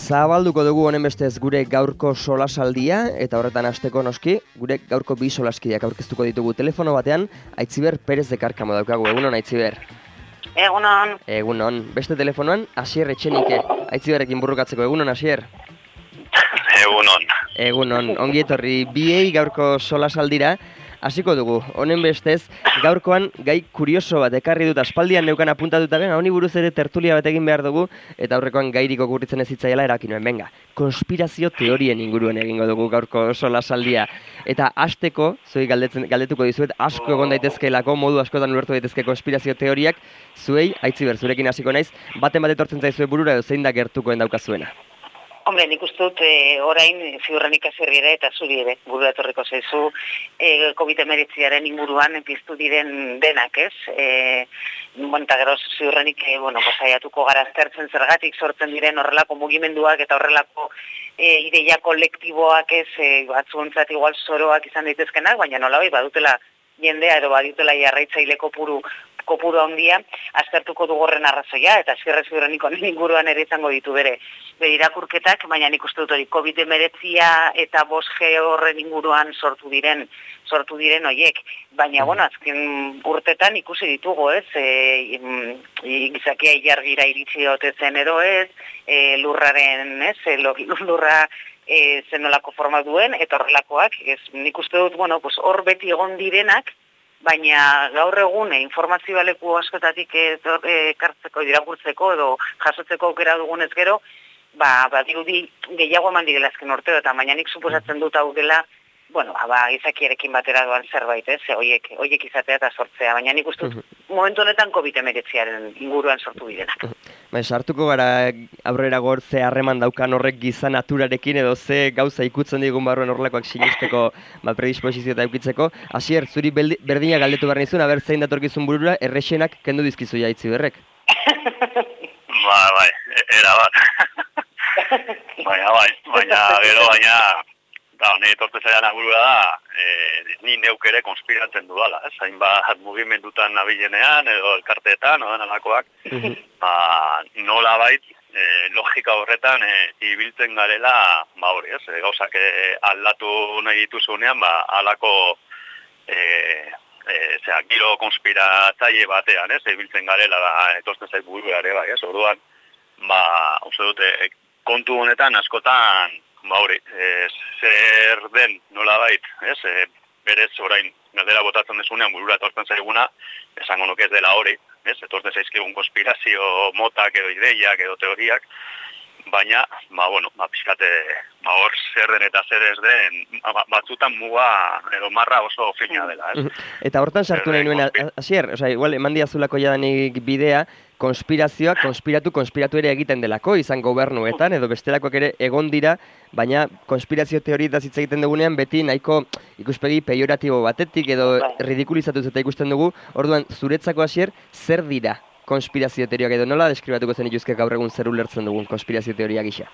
Zabalduko dugu honen bestez gure gaurko solasaldia, eta horretan hasteko noski, gure gaurko bi solaskideak aurkeztuko ditugu telefono batean, Aitziber Perez de Karkamo daukagu. Egunon, Aitziber. Egunon. Egunon. Beste telefonoan, Asier Etxenike. Aitziberrekin burrukatzeko. Egunon, Asier. Egunon. Egunon. Ongi etorri biei gaurko solasaldira. Hasiko dugu, honen bestez, gaurkoan gai kurioso bat ekarri dut aspaldian neukan apuntatuta ben, honi buruz ere tertulia bat egin behar dugu, eta aurrekoan gairiko okurritzen ez zitzaiela eraki nuen. Venga, konspirazio teorien inguruan egingo dugu gaurko solasaldia. Eta hasteko, zuei galdetuko dizuet, asko egon daitezkeelako, modu askotan ulertu daitezke konspirazio teoriak, zuei, Aitziber, zurekin hasiko naiz, baten bat etortzen zaizue burura edo zein da gertukoen daukazuena. Hombre, nik uste dut orain ziurrenik azerri ere eta zuri ere burura etorriko zaizu COVID-19 inguruan piztu diren denak, ez? Eta gero ziurrenik saiatuko gara aztertzen zergatik sortzen diren horrelako mugimenduak eta horrelako ideia kolektiboak, ez, batzuentzat igual zoroak izan daitezkenak, baina nolabait badutela jendea edo badutela jarraitzaile kopuru handia, aztertuko dugu horren arrazoia, eta ziurrenik honen inguruan ere izango ditu bere irakurketak, baina nik uste dut hori COVID-19 eta 5G horren inguruan sortu diren horiek. Baina, azken urtetan ikusi ditugu, ez, gizakia ilargira iritsi otetzen edo ez, lurraren, ez, lurra zenolako forma duen, eta horrelakoak, ez, nik uste dut, hor beti egon direnak, baina gaur egun informazioa leku askotatik ekartzeko, irakurtzeko edo jasotzeko aukera dugunez gero, dirudi gehiago eman direla azken urteo, eta baina nik suposatzen dut hau dela, gizakiarekin batera doan zerbait, ez, horiek izatea eta sortzea, baina nik uste dut momentu honetan COVID-19 inguruan sortu direnak. Sartuko gara aurrera gor ze harreman daukan horrek giza naturarekin edo ze gauza ikutzen digun barruan horrelakoak sinisteko predisposizio eta eukitzeko. Asier, zuri berdina galdetu behar nizun, aber zein datorkizun burura, errexenak kendu dizkizu Aitziberrek. Bai, erabat. Baina, nire tortezaian agurua da, ni neuk ere konspiratzen dudala, hainbat mugimendutan nabilenean, edo elkarteetan, alakoak, nola bait, logika horretan ibiltzen garela, hori, gauzak aldatu nahi dituzunean, alako giro konspiratzaile batean, ibiltzen garela, etortzen zait burua ere, orduan, uste dute, kontu honetan askotan, zer den nolabait, berez orain galdera botatzen desunean burura etortzen zaiguna, esango nuke ez dela hori, etortzen zaizkigun konspirazio motak edo ideiak edo teoriak, baina, pixkate, hor zer den eta zer ez den, batzutan muga edo marra oso fina dela, Eta hortan sartu nahi nuen, Asier, igual eman diazulako jadanik bidea, konspirazioak konspiratu ere egiten delako, izan gobernuetan, edo bestelakoak ere egon dira, baina konspirazio teorietaz hitz egiten dugunean beti nahiko ikuspegi peioratibo batetik edo ridikulizatuz eta ikusten dugu, orduan zuretzako Asier, zer dira konspirazio teoriak edo nola deskribatuko zen ituzke gaur egun zer ulertzen dugun konspirazio teoria gisa?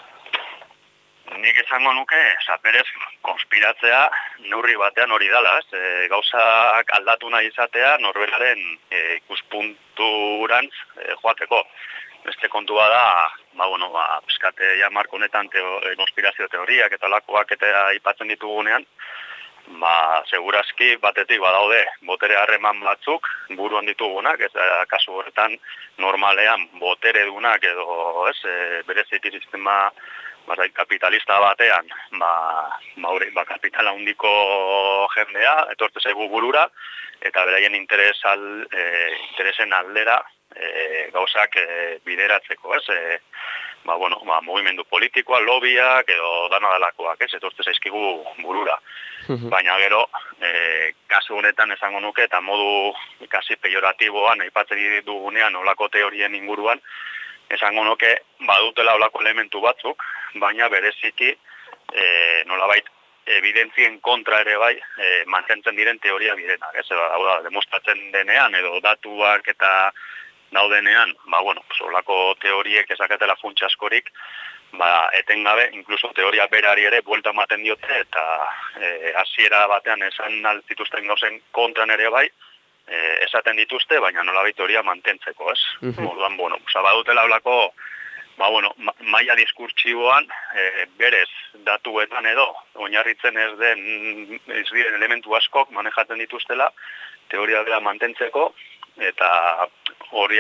Nik esango nuke, berez, konspiratzea neurri batean hori dela, gauzak aldatu nahi izatea norberaren ikuspunturantz joateko. Beste kontua da, piskate marko honetan konspirazio teoriak eta lakoak eta aipatzen ditugunean, segurazki batetik badaude botere harreman batzuk buruan ditugunak, kasu horretan normalean botere dunak edo bereziki sistema kapitalista batean, kapitala handiko jendea, etortze zaigu burura, eta beraien interesen aldera gauzak bideratzeko, mugimendu politikoa, lobiak edo dana dalakoak, etortze zaizkigu burura. Baina gero, kasu honetan esango nuke, eta modu kasi peioratiboan, aipatzen ditugunean olako teorien inguruan, esango nuke badutela olako elementu batzuk, baina bereziki nolabait evidentzien kontra ere bai mantentzen diren teoria birenak. Demostratzen denean edo datuak eta daudenean, olako teoriek ezaketela funtsa askorik, etengabe, inkluso teoria berari ere buelta ematen diote eta hasiera batean esan altituzten gauzen kontran ere bai, esaten dituzte, baina nolabait teoria mantentzeko, ez? Orduan, badutela olako maila diskurtsiboan, berez datuetan edo, oinarritzen ez diren elementu askok manejatzen dituztela, teoria bera mantentzeko, eta hori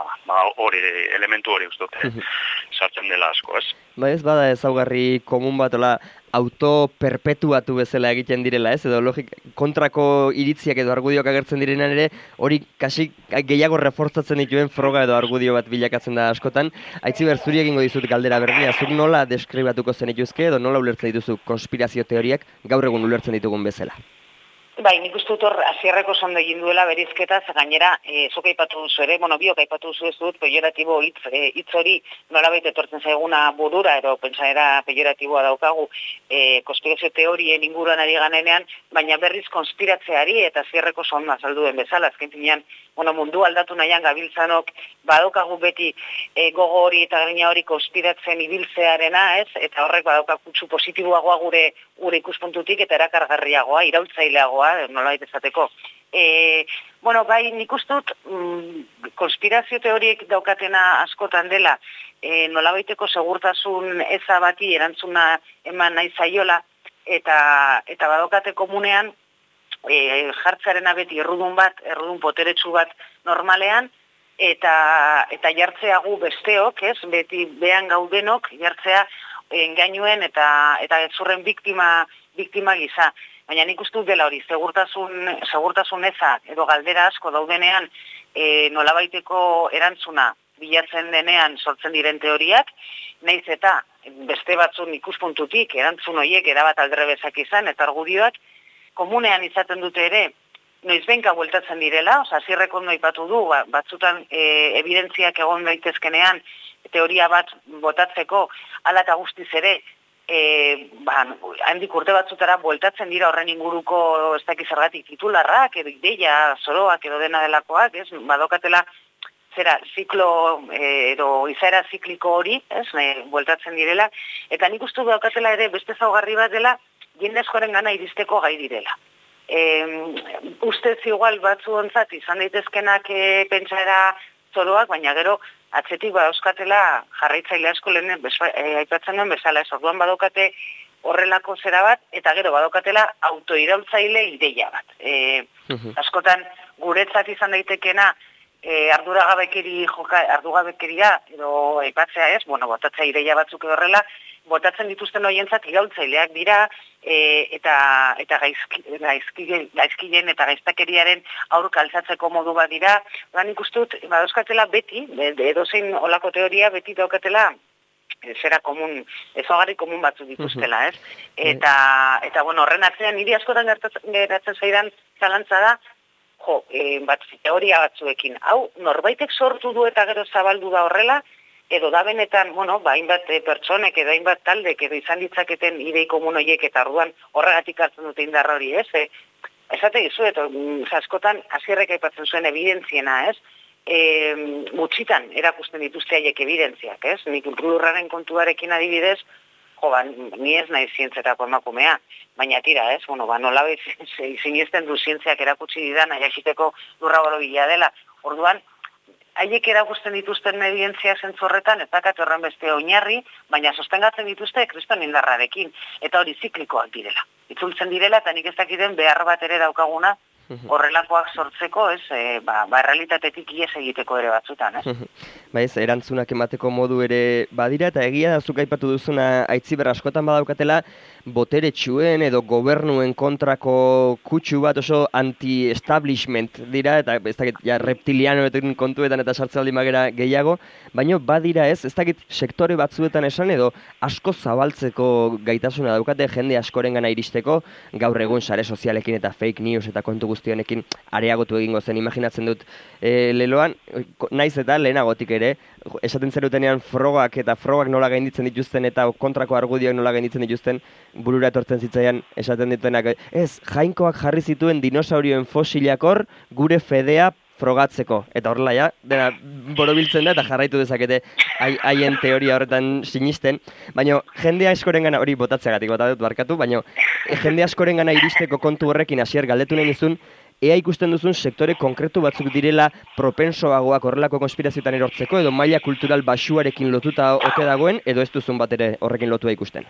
elementu hori uste sartzen dela asko, ez? Ba ez bada ezaugarri komun bat, autoperpetuatu bezala egiten direla, ez? Edo kontrako iritziak edo argudioak agertzen direnean ere, hori kasi gehiago reforzatzen dituen froga edo argudio bat bilakatzen da askotan. Aitziber, zuri egingo dizut galdera berdina, zuk nola deskribatuko zenituzke edo nola ulertzen dituzu konspirazio teoriak gaur egun ulertzen ditugun bezala? Bai, nik uste dut hor hasierreko ondo egin duela berizketa, gainera, zuk aipatu duzu ere, biok aipatu duzu ez dut, pejoratibo hitz hori nolabait etortzen zaiguna burura, edo pentsaera pejoratiboa daukagu, konspirazio teorien inguruan ari ganenean, baina berriz konspiratzeari eta hasierreko ondo azalduen bezala, azken finean, mundu aldatu nahian gabiltzanok, badaukagu beti gogo hori eta grina hori konspiratzen ibiltzearena, ez? Eta horrek badauka kutsu positiboagoa gure ikuspuntutik eta erakargarriagoa, iraultzaileagoa, nolabait esateko. Bai, nik uste dut konspirazio teoriek daukatena askotan dela, nolabaiteko segurtasun eza bati erantzuna eman nahi zaiola, eta badaukate komunean, jartzarena beti errudun boteretsu bat normalean, eta jartzea gu besteok, ez, beti behan gaudenok, jartzea engainuen eta ezurren biktima gisa. Baina nik uste dut dela hori, segurtasun eza edo galdera asko daudenean nolabaiteko erantzuna bilatzen denean sortzen diren teoriak, nahiz eta beste batzun ikuspuntutik erantzun horiek erabat aldrebezak izan eta argudioak, komunean izaten dute ere, noizbenka bueltatzen direla, hasierreko ondo aipatu du, batzutan evidentziak egon daitezkenean, teoria bat botatzeko, hala eta guztiz ere, handik urte batzutara bueltatzen dira horren inguruko ez dakiz zergatik titularrak, edo ideia, zoroak, edo dena delakoak, ez, badokatela, ziklo, edo izaera zikliko hori, ez, bueltatzen direla, eta nik uste daukatela ere beste zaugarri bat dela, jende askoren gana iristeko gai direla. Ustez igual batzu ontzat izan daitezkenak pentsaera zoroak, baina gero atzetik badauzkatela jarraitzaile asko lehen aipatzen duen bezala, ez orduan badaukate horrelako zera bat, eta gero badaukatela autoiraultzaile ideia bat. Askotan guretzat izan daitekena arduragabekeria edo aipatzea ez, botatzea ideia batzuk horrela, botatzen dituzten horientzat iraultzaileak dira eta gaizkilen eta gaiztakeriaren aurka altzatzeko modu bat dira. Nik uste dut, badauzkatela beti, edozein olako teoria beti daukatela ezaugarri komun batzuk dituztela, ez? Eta horren atzean, niri askotan geratzen zaidan zalantza da, teoria batzuekin. Hau, norbaitek sortu du eta gero zabaldu da horrela, edo da benetan, hainbat pertsonek edo hainbat taldek edo izan ditzaketen idei komun horiek eta orduan horregatik hartzen dute indarra hori, ez? Esate gizu, eta askotan hasierrek aipatzen zuen evidentziena, ez? Gutxitan erakusten dituzte haiek evidentziak, ez? Nik lurraren kontuarekin adibidez, ni ez nahi zientzetako emakumea, baina tira, ez? Nolabait zinezten du zientziak erakutsi didan, jakiteko lurra borobila dela. Orduan, haiek erakusten dituzten evidentzia zentzorretan, ez dakat horren beste oinarri, baina sostengatzen dituzte kriston indarrarekin, eta hori ziklikoak direla. Itzultzen direla, eta nik ez dakiten behar bat ere daukaguna, horrelakoak sortzeko, ez, errealitatetik ies egiteko ere batzutan, ez? Ez, erantzunak emateko modu ere badira, eta egia da zuk aipatu duzuna Aitziber askotan badaukatela, boteretsuen edo gobernuen kontrako kutsu bat oso anti-establishment dira, eta ez dakit reptilianoetan kontuetan eta sartzaldi magera gehiago, baina badira ez dakit sektore batzuetan esan edo asko zabaltzeko gaitasuna daukate jende askorengana iristeko, gaur egun sare sozialekin eta fake news eta kontu guztionekin areagotu egingo zen, imaginatzen dut leloan, naiz eta lehenagotik ere, esaten zerutenean frogak nola gainditzen dituzten eta kontrako argudioak nola gainditzen dituzten, burura etortzen zitzaian esaten dituenak, ez, jainkoak jarri zituen dinosaurioen fosilak hor gure fedea frogatzeko. Eta horrela, dena borobiltzen da eta jarraitu dezakete haien teoria horretan sinisten. Baina jende askorengana, hori botatzeagatik barkatu, baina jende askorengana iristeko kontu horrekin hasier galdetu nahi nizun, ea ikusten duzun sektore konkretu batzuk direla propensoagoak horrelako konspirazioetan erortzeko, edo maila kultural baxuarekin lotuta ote dagoen, edo ez duzun bat ere horrekin lotua ikusten?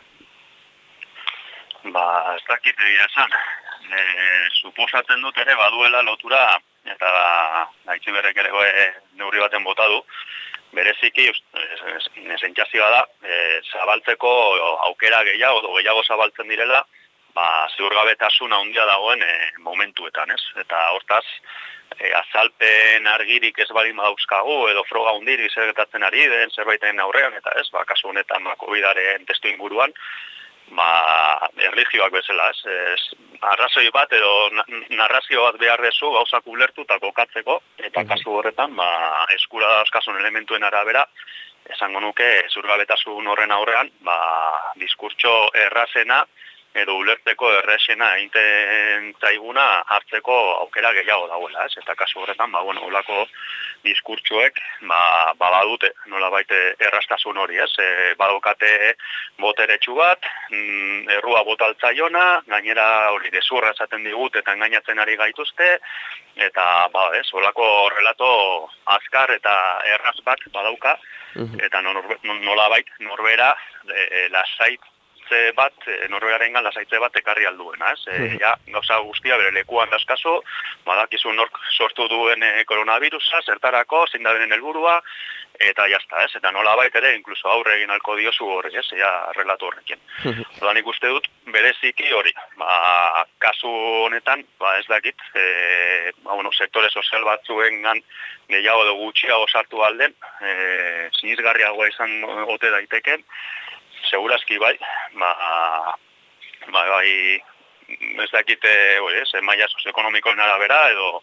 Ez dakit egia esan. Suposatzen dut ere baduela lotura, eta Aitziberrek ere neurri baten bota du, bereziki, nesentxazioa da, zabaltzeko aukera gehiago zabaltzen direla, ziurgabetasun handia dagoen momentuetan, ez? Eta hortaz, azalpen argirik ez balin badauzkagu, edo froga hundirik zer gertatzen ari den zerbaiten aurrean, eta ez, kasu honetan COVID-aren testu inguruan, erlijioak bezala, ez? Arrazoi bat edo narrazio bat behar dezu gauzak ulertu eta kokatzeko, eta kasu horretan, eskura dauzkasun elementuen arabera, esango nuke ziurgabetasun horren aurrean, diskurtso errazena edo ulertzeko errexena egiten zaiguna hartzeko aukera gehiago dagoela, ez? Eta kasu horretan, holako diskurtsoek badute nolabait erraztasun hori, ez? Badokate boteretsu bat, errua botaltzaiona, gainera hori dezurra esaten digut eta engainatzen ari gaituzte, eta holako relato azkar eta erraz bat badauka, eta nolabait norbera lasait bat, norberarengan lasaitze bat ekarri alduena, ez? Gauza guztia bere lekuan daskazu, badakizu nork sortu duen koronavirusa, zertarako, zein da beren helburua, eta jazta, ez? Eta nolabait ere, inkluso aurre egin alko diozu horri, ez? Relato horrekin. Oda nik uste dut, bereziki hori, kasu honetan, ez dakit, sektore sozial batzuengan gehiago edo gutxiago sartu alden, sinisgarriagoa izan ote daiteken, segurazki bai, ez dakite, maila sozioekonomikoen arabera,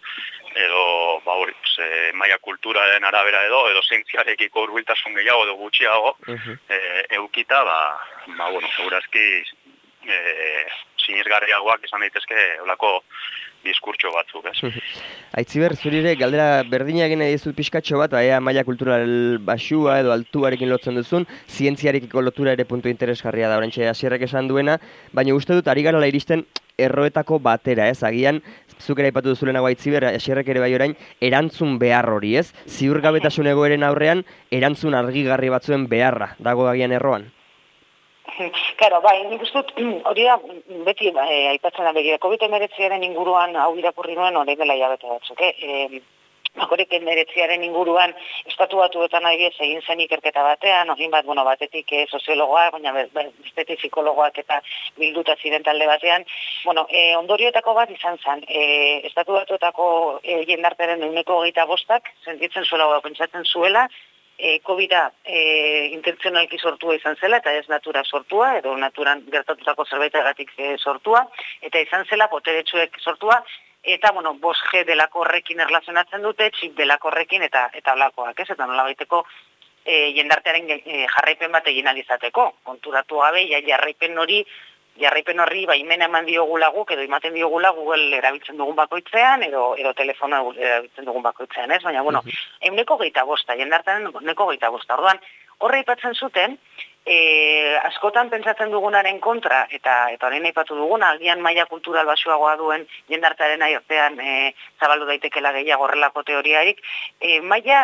edo maila kulturaren arabera edo zientziarekiko hurbiltasun gehiago edo gutxiago eukita, segurazki sinisgarriagoak izan daitezke olako diskurtso batzuk, ez? Aitziber, zurire galdera berdina egin nahi dizut pixkatxo bat, maila kultural baxua edo altuarekin lotzen duzun, zientziarekiko lotura ere puntu interesgarria da, oraintxe Asierrek esan duena, baina uste dut ari garala iristen erroetako batera, ez? Agian, zuk ere aipatu duzulenago Aitziber, Asierrek ere bai orain, erantzun behar hori, ez? Ziurgabetasun egoeren aurrean, erantzun argigarri batzuen beharra, dago agian erroan? Claro, nik uste dut, hori da, beti aipatzen da begira, COVID-19 inguruan hau irakurri nuen hori dela hilabete batzuk, COVID-19 inguruan estatu batuetan adibidez egin zen ikerketa batean, hori batetik soziologoak, baina bestetik psikologoak eta bilduta ziren talde batean, ondorioetako bat izan zen, estatu batuetako jendarteren 25% sentitzen zuela, pentsatzen zuela, COVID-a intentzionalki sortua izan zela, eta ez natura sortua, edo naturan gertatutako zerbaitagatik sortua, eta izan zela boteretsuek sortua, eta, 5G delako horrekin erlazionatzen dute, txip delako horrekin, eta olakoak, ez? Eta nola baiteko jendartearen jarraipen bat egin alizateko, konturatu gabe, jarraipen horri baimena eman diogula guk, edo ematen diogula Google erabiltzen dugun bakoitzean, edo telefonoa erabiltzen dugun bakoitzean, ez? Baina, 25%, jendartaren 25%. Orduan, horre aipatzen zuten, askotan pentsatzen dugunaren kontra, eta horrein aipatu duguna, agian maila kultural basuagoa duen jendartaren artean zabaldu daitekela gehiago horrelako teoriarik, maila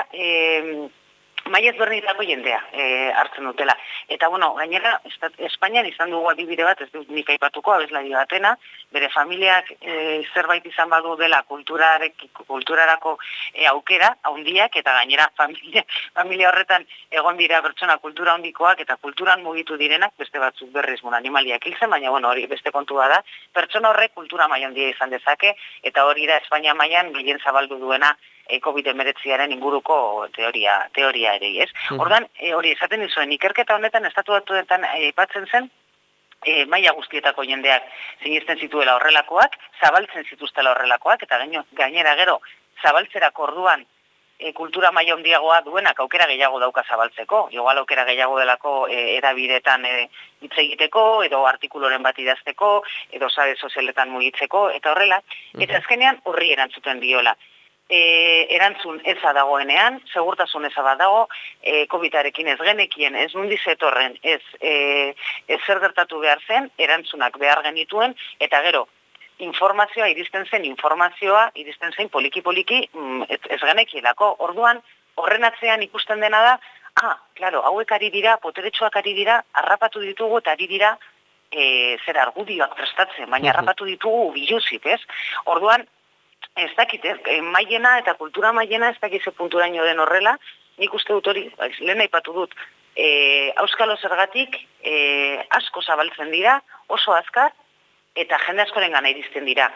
ezberdinetako jendea hartzen dutela. Eta, gainera, Espainian izan dugu adibide bat, ez dut nik aipatuko, abeslari batena, bere familiak zerbait izan badu dela kulturarako aukera, handiak, eta gainera familia horretan egon dira pertsona kultura handikoak, eta kulturan mugitu direnak, beste batzuk berriz animaliak hiltzen, baina, hori beste kontua da, pertsona horrek kultura maila handia izan dezake, eta hori da Espainia mailan gehien zabaldu duena COVID-19 inguruko teoria ere, ez? Ordan, hori esaten dizuen, ikerketa honetan estatu batuetan aipatzen zen, maila guztietako jendeak sinisten zituela horrelakoak, zabaltzen zituztela horrelakoak, eta gainera gero zabaltzerako orduan kultura maila handiagoa duenak aukera gehiago dauka zabaltzeko, igual aukera gehiago delako erabidetan hitz egiteko, edo artikuloren bat idazteko, edo sare sozialetan mugitzeko, eta horrela, eta azkenean horri erantzuten diola. Erantzun eza dagoenean, segurtasun eza bat dago, COVID-arekin ez genekien, ez nundi zetorren, ez zer gertatu behar zen, erantzunak behar genituen, eta gero, iristen zen poliki-poliki ez genekielako. Orduan, horren atzean ikusten dena da, claro, hauek ari dira, poteretsuak ari dira, harrapatu ditugu eta ari dira argudioak prestatzen, baina harrapatu ditugu biluzik, ez? Orduan, ez dakit, maiena eta kultura maiena ez dakit ze punturaino den horrela, nik uste dut hori, lehen aipatu dut, auskalo zergatik asko zabaltzen dira, oso azkar, eta jende askoren gana iristen dira.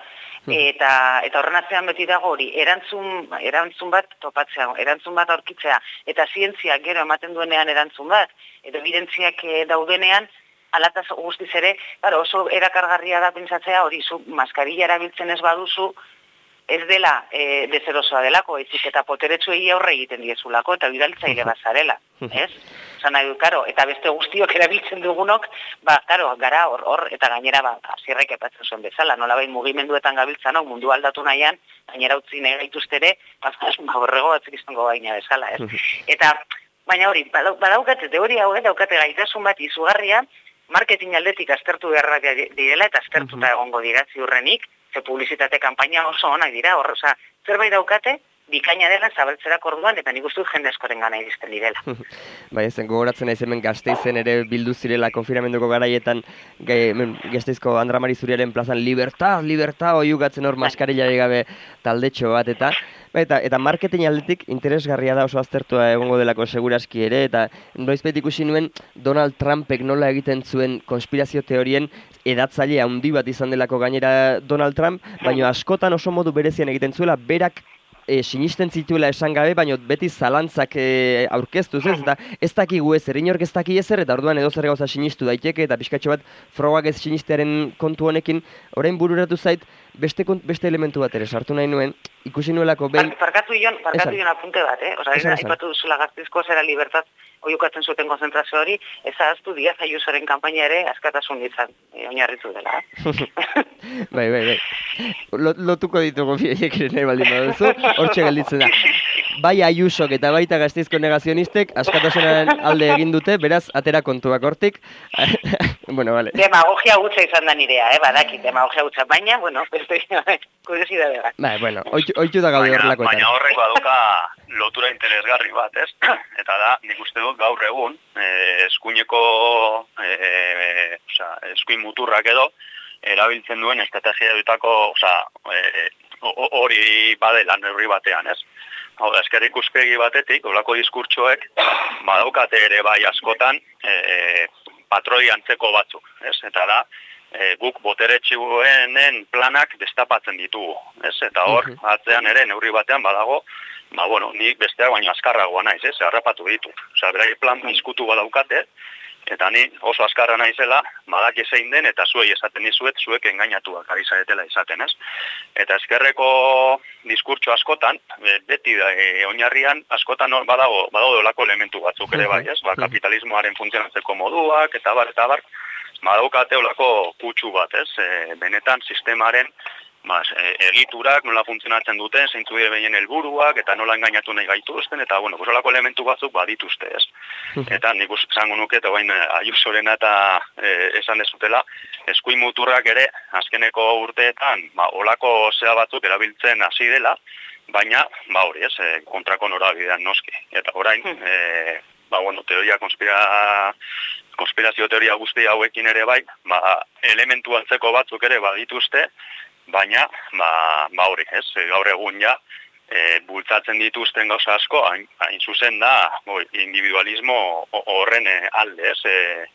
Eta horren atzean beti dago hori, erantzun bat topatzea, erantzun bat aurkitzea, eta zientziak gero ematen duenean erantzun bat, edo evidentziak daudenean, alataz guztiz ere, oso erakargarria da pentsatzea hori, zu maskarilla erabiltzen ez baduzu, ez dela dezerosoa delako, ezik eta poteretsuei aurre egiten diezulako, eta bidaltzaile bazarela, ez? Osa nahi du, eta beste guztiok erabiltzen dugunok, gara hor, eta gainera, zirrek epatzen zuen bezala, nolabait mugimenduetan gabiltzanok, mundu aldatu nahian, gainera utzi nahi gaituztere, horrego batzuk izango baina bezala, ez? Eta, baina hori, badaukate, teoria hau, daukate gaitasun bat izugarria, marketing aldetik aztertu beharrak direla, eta aztertuta egongo dira ziurrenik, ze publizitate kanpaina oso onak dira, zerbait daukate, bikaina dela zabaltzerak orduan, eta nik uste dut jende askoren gana iristen direla. Bai, ezen gogoratzen naiz hemen Gasteizen ere bildu zirela konfinamenduko garaietan, Gasteizko Andra Mari Zuriaren plazan libertad, oiugatzen hor maskarillari gabe taldetxo bat, eta marketing aldetik interesgarria da oso aztertua egongo delako seguraski ere, eta noizbait ikusi nuen Donald Trumpek nola egiten zuen konspirazio teorien edatzaile handi bat izan delako gainera Donald Trump, baina askotan oso modu berezian egiten zuela, berak sinisten zituela esan gabe, baina beti zalantzak aurkeztuz, ez? Eta ez dakigu ezer, inork ez daki ezer, eta orduan edo zer gauza sinistu daiteke, eta pixkatxo bat frogak ez sinistearen kontu honekin, orain bururatu zait, beste elementu bat ere sartu nahi nuen, ikusi nuelako behin... Parkatu Ion apunte bat, aipatu duzula Gasteizko zera libertad oiukatzen zuten konzentrazio hori, ez ahaztu Díaz Ayusoren kanpaina ere askatasun ditzan, oinarritu dela. Bai. Lotuko ditugu biaiek ere nahi baldin baduzu, hortxe gelditzen da. Bai Ayusok eta baita Gasteizko negazionistek askatasunaren alde egin dute, beraz, atera kontuak hortik. Bueno, vale. Demagogia gutza izan da nirea, badakit, demagogia gutza, baina, bueno, beste kuriosidade bat. Bai, bueno, oitu da gaude horrelakoetan. Baina horrek baduka lotura interesgarri bat, ez? Eta da, nik uste dut gaur egun, eskuin muturrak edo, erabiltzen duen estrategia dutako, hori badela neurri batean, ez? Hau da, ezker ikuspegi batetik, olako diskurtsoek, badaukate ere bai askotan, patroi antzeko batzuk, ez? Eta da, guk boteretsuenen planak destapatzen ditugu, ez? Eta hor, atzean ere neurri batean badago, nik besteak baino azkarragoa naiz, ez? Harrapatu ditu. Berai plan izkutu badaukate, eta ni oso azkarra naizela, badaki zein den, eta zuei esaten dizuet, zuek engainatuak ari zaretela izaten, ez? Eta ezkerreko diskurtso askotan, beti oinarrian askotan badago olako elementu batzuk ere bai, ez? Kapitalismoaren funtzionatzeko moduak, eta bar, badaukate olako kutsu bat, ez? Benetan sistemaren egiturak, nola funtzionatzen duten, zeintzu dire behien helburuak, eta nola engainatu nahi gaituzten, eta, olako elementu batzuk badituzte, ez? Eta nik esango nuke, eta bain Ayusorena eta esan dezutela, eskuin muturrak ere, azkeneko urteetan, olako zea batzuk erabiltzen hasi dela, baina, hori, ez, kontrako norabidean noski. Eta orain, teoria konspirazio teoria guzti hauekin ere bai, elementu antzeko batzuk ere badituzte, baina, hori, ez, gaur egun ja, bultzatzen dituzten gauza asko, hain zuzen da, individualismo horren alde, ez,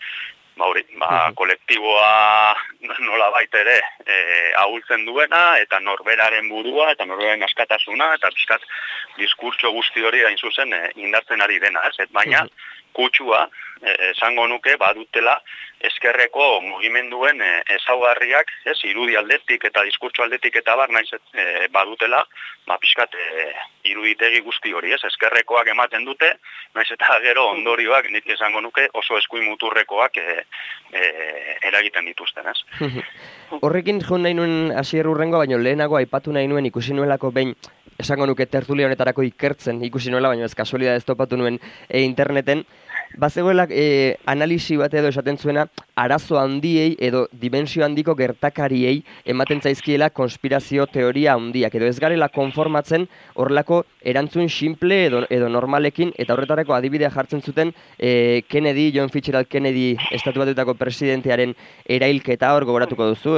kolektiboa nola baita ere ahultzen duena, eta norberaren burua, eta norberaren askatasuna, eta pixkat diskurtso guzti hori hain zuzen indartzen ari dena, ez, baina, kutsua, esango nuke, badutela ezkerreko mugimenduen ezaugarriak, ez, irudi aldetik eta diskurtso aldetik eta bar, naiz badutela, pixkat iruditegi guzti hori, ez, ezkerrekoak ematen dute, naiz eta gero ondorioak, nik esango nuke, oso eskuin muturrekoak eragiten dituzten, ez. Horrekin joan nahi nuen Asier Urrengo, baina lehenago aipatu nahi nuen ikusi nuelako behin, esango nuke tertulia honetarako ikertzen ikusi nuela, baina ez kasualidad ez topatu nuen interneten, bazegoela analisi bat edo esaten zuena, arazo handiei edo dimensio handiko gertakariei ematen zaizkiela konspirazio teoria handiak, edo ez garela konformatzen horrelako erantzun simple edo normalekin, eta horretarako adibidea jartzen zuten Kennedy, John Fitzgerald Kennedy, Estatu Batuetako presidentearen erailketa hor gogoratuko duzu,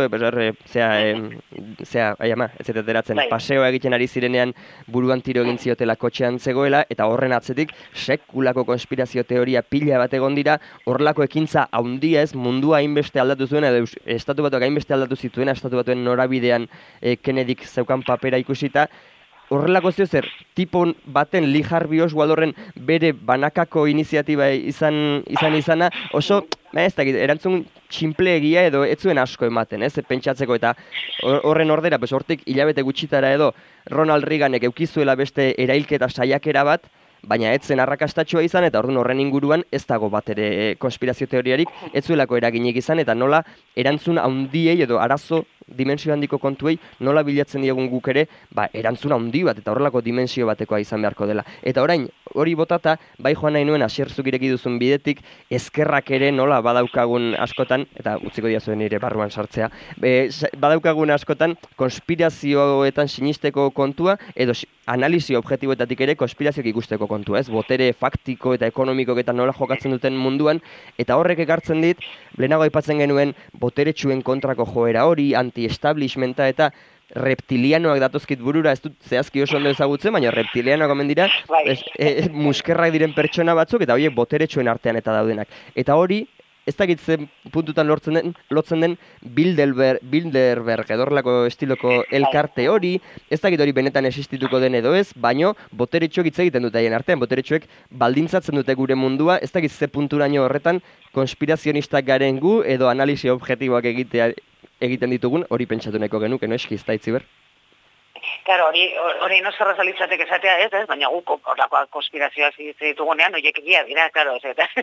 paseoa egiten ari zirenean buruan tiro egin ziotela kotxean zegoela, eta horren atzetik sekulako konspirazio teoria pila bat egon dira, horrelako ekintza handia ez mundua hainbeste aldatu zuen, edo Estatu Batuak hainbeste aldatu zituen, Estatu Batuen norabidean Kennedyk zeukan papera ikusita, horrelako zer, tipo baten Lee Harvey Oswald horren bere banakako iniziatiba izana, oso, ez dakit, erantzun txinpleegia edo ez zuen asko ematen, ez, pentsatzeko, eta horren ordera, hortik hilabete gutxitara edo Ronald Reaganek eukizuela beste erailketa saiakera bat, baina ez zen arrakastatxoa izan, eta orduan horren inguruan ez dago bat ere konspirazio teoriarik, ez zuelako eraginik izan, eta nola erantzun handiei edo arazo dimensio handiko kontuei nola bilatzen diegun guk ere, erantzun handi bat, eta horrelako dimensio batekoa izan beharko dela. Eta orain, hori botata, bai joan nahi nuen asierzuk ireki duzun bidetik, ezkerrak ere nola badaukagun askotan, eta utziko diazuen nire barruan sartzea, badaukagun askotan konspirazioetan sinisteko kontua, edo analisi objektiboetatik ere konspirazioak ikusteko kontua, ez? Botere faktiko eta ekonomiko eta nola jokatzen duten munduan, eta horrek ekartzen dit, lehenago aipatzen genuen boteretsuen kontrako joera hori, anti-establishmenta eta reptilianoak datozkit burura, ez dut zehazki oso ondo ezagutzen, baina reptilianoak omen dira, muskerrak diren pertsona batzuk, eta horiek boteretsuen artean eta daudenak. Eta hori, ez dakit zen puntutan lotzen den Bilderberg edorlako estiloko elkarte hori, ez dakit hori benetan existituko den edo ez, baino boteretsuek hitz egiten dute haien artean, boteretsuek baldintzatzen dute gure mundua, ez dakit ze punturaino horretan konspirazionistak garen gu edo analisi objektiboak egiten ditugun, hori pentsatu nahiko genuke, no eski, ez da itziber? Claro, hori no zerra zalitzatek esatea ez, baina guk horlakoa konspirazioak ditugunean, horiek egia dira, claro,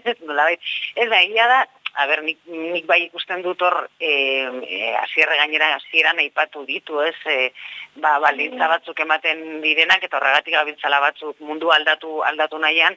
ez da, egia da, nik bai ikusten dut hor, hasieran aipatu ditu, ez, baldintza batzuk ematen direnak, eta horregatik gabiltzala batzuk mundu aldatu nahian,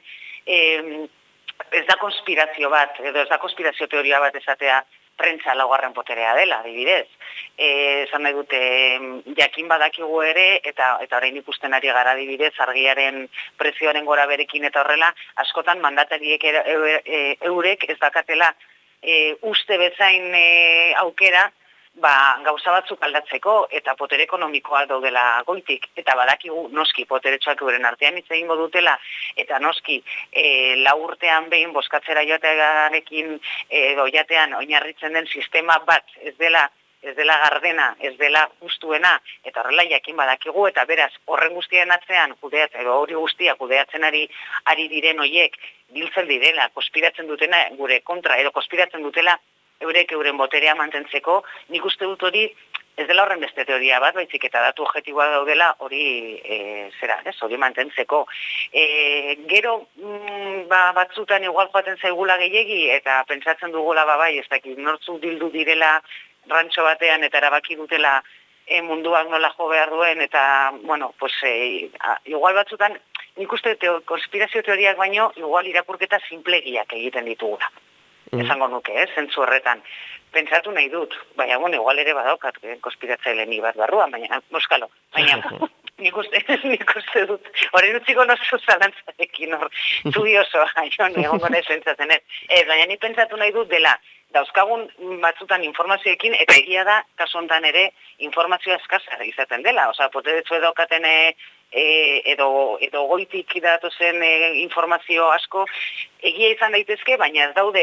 ez da konspirazio bat, edo ez da konspirazio teoria bat esatea, prentza laugarren poterea dela, adibidez. Esan nahi dute, jakin badakigu ere, eta orain ikusten ari gara adibidez, argiaren prezioaren gora berekin eta horrela, askotan mandatariek eurek ez dakatela uste bezain aukera, gauza batzuk aldatzeko eta potere ekonomikoa daudela goitik, eta badakigu noski poteretsuak euren artean hitz egingo dutela, eta noski 4 urtean behin bozkatzera joatearekin jatean oinarritzen den sistema bat ez dela gardena, ez dela justuena, eta horrela jakin badakigu, eta beraz horren guztien atzean hori guztia kudeatzen ari diren hoiek biltzen direla, konspiratzen dutena gure kontra, edo konspiratzen dutela eurek euren boterea mantentzeko, nik uste dut hori ez dela horren beste teoria bat, baizik eta datu objektiboa daudela hori hori mantentzeko. Gero batzutan igual joaten zaigula gehiegi, eta pentsatzen dugula bai, ez dakit nortzuk bildu direla rantxo batean eta erabaki dutela munduak nola jo behar duen, eta, bueno, igual batzutan, nik uste konspirazio teoriak baino, igual irakurketa simplegiak egiten ditugula. Esango nuke, zentzu horretan. Pentsatu nahi dut, baina, igual ere badaukat, konspiratzaile nik bat barruan, baina, moskalo, baina, nik uste dut, horren utziko nozu zalantzarekin hor, zui oso, egon gona esentzatzen ez. Baina, nik pentsatu nahi dut dela, dauzkagun batzutan informazioekin, eta egia da, kasu honetan ere, informazioa eskasa izaten dela, poteretsu edaukaten edo goitik datozen informazio asko egia izan daitezke, baina ez daude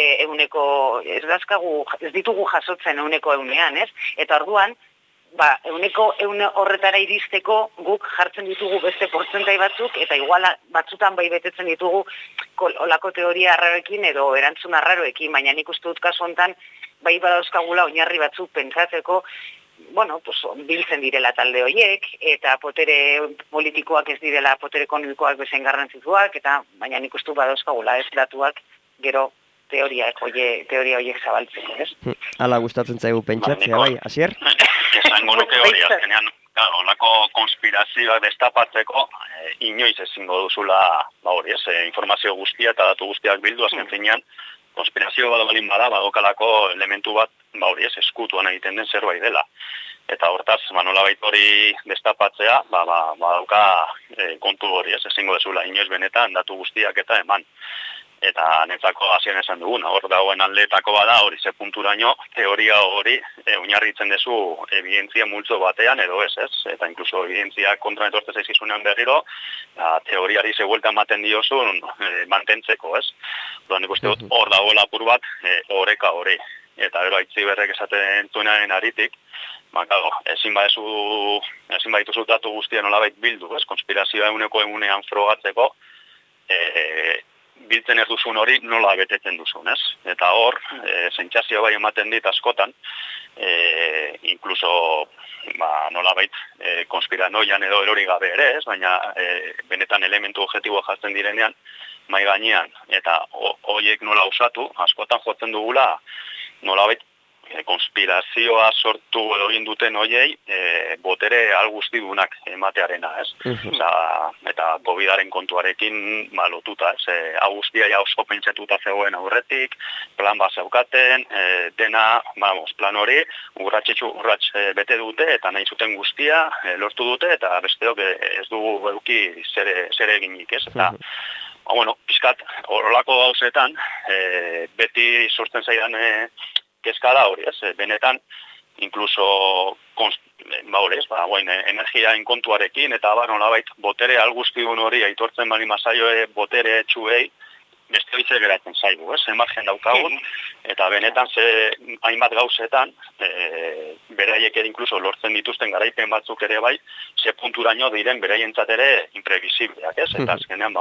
ez ditugu jasotzen 100%, ez? Eta orduan, euneko horretara iristeko guk jartzen ditugu beste portzentai batzuk, eta igual batzutan bai betetzen ditugu olako teoria arraroekin edo erantzun arraroekin, baina nik uste dut kasu honetan bai badauzkagula oinarri batzuk pentsatzeko, biltzen direla talde horiek, eta potere politikoak ez direla potere ekonomikoak bezain garrantzitsuak, eta baina nik uste badauzkagula ez datuak gero teoria horiek zabaltzeko, ez? Hala gustatzen zaigu pentsatzea, bai, Asier? Esango nuke hori, azkenean Olako konspirazioak destapatzeko, inoiz ezingo duzula, informazio guztia eta datu guztiak bildu azken finean, konspirazio bat balin bada, badokalako elementu bat, eskutuan egiten den zerbait dela. Eta hortaz, nolabait hori destapatzea, badauka kontu hori, ezingo duzula inoiz benetan datu guztiak eta eman. Eta netzako hasien esan duguna, hor dagoen aldeetako bada, hori ze punturaino, teoria hori oinarritzen dezu evidentzia multzo batean, edo ez. Eta inkluso evidentzia kontra etortze zaizkizunean berriro, teoriari ze buelta ematen diozun mantentzeko, ez? Nik uste dut hor dagoela apur bat, oreka hori. Eta gero Aitziberrek esaten zuenaren aritik, ezin badituzu datu guztia nolabait bildu, ez? Konspirazioa egunean frogatzeko, biltzen ez duzun hori nola betetzen duzun, ez? Eta hor, sentsazio bai ematen dit askotan, inkluso nolabait konspiranoian edo erori gabe ere, ez? Baina benetan elementu objektiboa jartzen direnean, mai gainean, eta horiek nola usatu, askotan jotzen dugula, nolabait konspirazioa sortu edo egin duten hoiei botere alguztidunak ematearena, ez? Eta COVID-aren kontuarekin lotuta, ez? Hau guztia ja oso pentsatuta zegoen aurretik, plan bat zeukaten, dena, plan hori, urrats bete dute, eta nahi zuten guztia lortu dute, eta besteok ez dugu eduki zer eginik, ez? Eta, pixkat, horrelako gauzetan, beti sortzen zaidan kezka da hori, ez? Benetan, inkluso energiaen kontuarekin, eta nolabait botere alguztidun hori aitortzen bali mazaioe botere etxuei, beste hoitze geratzen zaigu, ez? Emargen daukagun, eta benetan hainbat gauzetan, beraiek ere inkluso lortzen dituzten garaipen batzuk ere bai, ze punturaino diren beraientzat ere imprevisibleak, ez? Eta azkenean,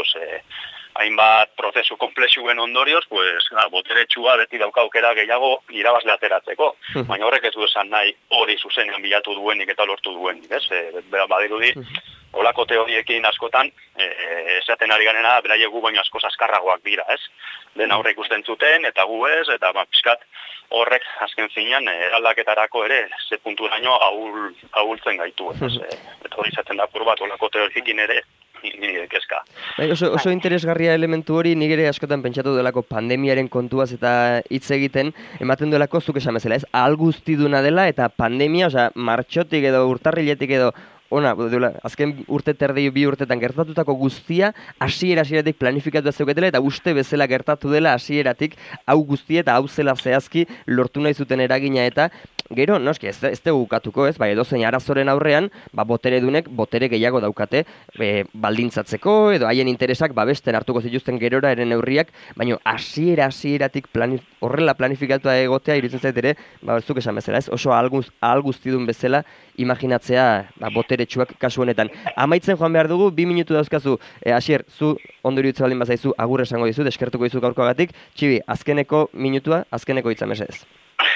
hainbat prozesu komplexuen ondorioz, boteretsua beti dauka aukera gehiago irabazle ateratzeko. Baina horrek ez du esan nahi hori zuzenean bilatu duenik eta lortu duenik, ez? Badirudi, olako teoriekin askotan, esaten ari garena, beraiek gu baino asko azkarragoak dira, ez? Den aurre ikusten zuten, eta gu ez, eta pixkat horrek azken finean eraldaketarako ere, ze punturaino ahultzen gaitu, ez? Eta hori izaten da pur bat, olako teoriekin ere, nire kezka. Oso interesgarria elementu hori nik ere askotan pentsatu delako pandemiaren kontuaz eta hitz egiten, ematen duelako zuk esan bezala, ez? Ahal guztiduna dela eta pandemia, martxotik edo urtarriletik edo azken urte terdi bi urtetan gertatutako guztia hasieratik planifikatu zeuketela eta uste bezala gertatu dela hasieratik hau guztia eta hau zela zehazki lortu nahi zuten eragina eta gero, noski, ez dugu ukatuko, ez? Edozein arazoren aurrean, boteredunek botere gehiago daukate baldintzatzeko edo haien interesak babesten hartuko zituzten gerora eren neurriak, baina hasieratik horrela planifikatua egotea iruditzen zait ere, zuk esan bezala, ez? Oso ahal guztidun bezala imaginatzea boteretsuak kasu honetan. Amaitzen joan behar dugu, 2 minutu dauzkazu, Asier, zu ondo iruditzen baldin bazaizu, agur esango dizut, eskertuko dizu gaurkoagatik, Txibi, azkeneko minutua, azkeneko hitza mesedez.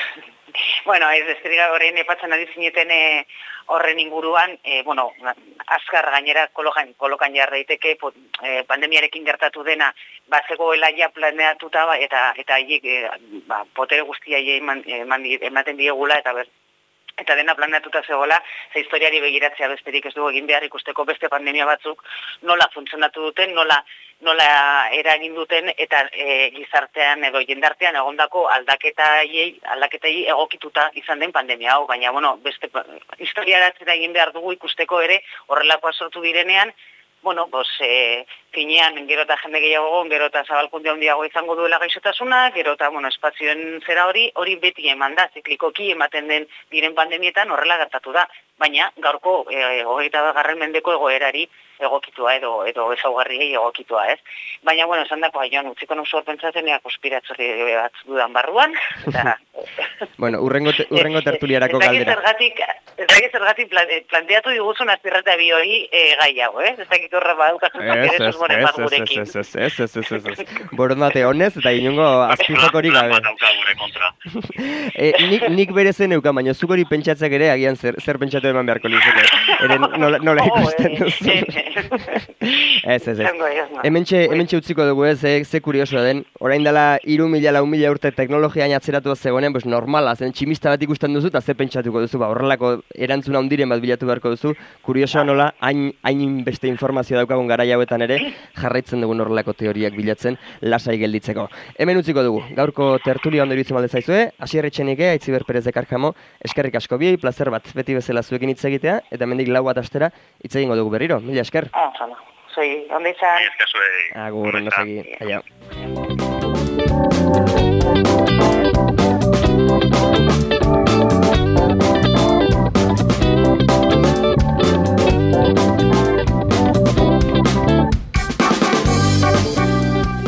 Ez besterik horrein epatzen ari zineten horren inguruan, azkar gainera kolokan jarra daiteke pandemiarekin gertatu dena, zegoela ja planeatuta eta haiek potere guztia ematen diegula eta dena planeatuta zegoela, ze historiari begiratzea besterik ez dugu egin behar ikusteko beste pandemia batzuk nola funtzionatu duten, nola eragin duten eta gizartean edo jendartean egondako aldaketei egokituta izan den pandemia hau, baina beste historiaratzera egin behar dugu ikusteko ere horrelakoa sortu direnean, finean gero eta jende gehiago, gero eta zabalkunde handiago izango duela gaixotasuna, gero eta espazioen zera hori beti eman da, ziklikoki ematen den diren pandemietan horrela gertatu da, baina gaurko 21. mendeko egoerari egokitua edo ezaugarriei egokitua, ez? Baina, esan dako, utziko nuzu hor pentsatzen, konspiratzori bat dudan barruan, eta... urrengo tertuliarako galdera. Ez dakit zergatik planteatu diguzun azpirrata bi hori gai hau, ez? Ez dakit horra badukazun interesuz moren bat gurekin. Ez. Borondate honez, eta inongo azpijokorik gabe. Nik berezen eukan, baina zuk hori pentsatzeak ere, agian zer pentsatu eman beharko lizuke. eren nola ikusten duzu. Ez. Hementxe utziko dugu ze kuriosoa den, orain dela 3.000-4.000 urte teknologiain atzeratu zegoenen, pues normala, zen tximista bat ikusten duzu, eta ze pentsatuko duzu, horrelako erantzuna handiren bat bilatu beharko duzu, kuriosoa nola, hain beste informazio daukagun garai hauetan ere, jarraitzen dugun horrelako teoriak bilatzen, lasai gelditzeko. Hemen utziko dugu, gaurko tertulia ondo iruditzen balde zaizue, Asier Etxenike, Aitziber Perez de Karjamo, eskerrik asko biei, plazer bat, beti bezala zuekin hitz egitea, eta mendik 4 bat astera hitz egingo dugu berriro. Mila esker. Zoi, ondo izan. Mila esker zuei. Agur, ondo segi. Aio.